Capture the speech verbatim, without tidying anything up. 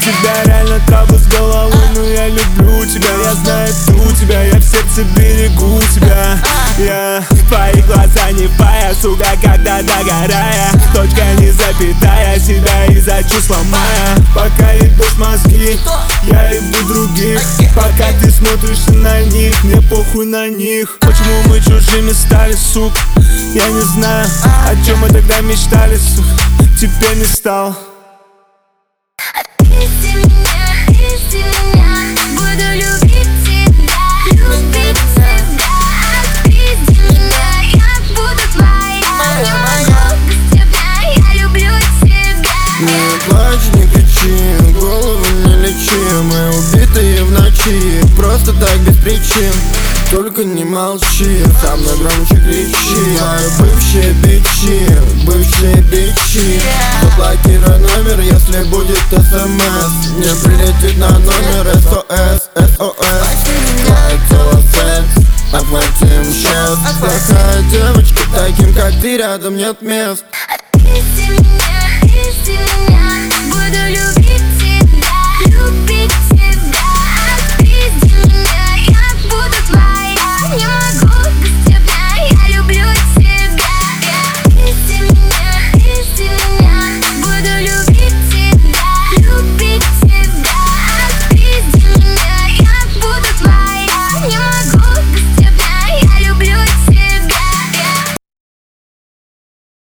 тебя реально трабл с головой, но я люблю тебя. Я знаю, жду тебя, я в сердце берегу тебя. Я твои глаза не пая, сука, когда догорая. Точка не запятая, себя из-за чувств ломая. Пока ебешь мозги, я ебу других. Пока ты смотришь на них, мне похуй на них. Почему мы чужими стали, сука? Я не знаю, о чем мы тогда мечтали, сука. Теперь не стал. Отпусти меня, отпусти меня, буду любить тебя, любить тебя. Отпусти меня, я буду твоя, не могу без тебя, я люблю тебя. Не плачь, не кричи, голову не лечи. Мы убитые в ночи, просто так без причин. Только не молчи, со мной громче кричи. Мои бывшие бичи, бывшие бичи. Заблокируй номер, если будет смс. Не прилетит на номер СОС, СОС. Твое тело секс, отплатим сейчас. Плохая девочка, таким как ты рядом нет мест.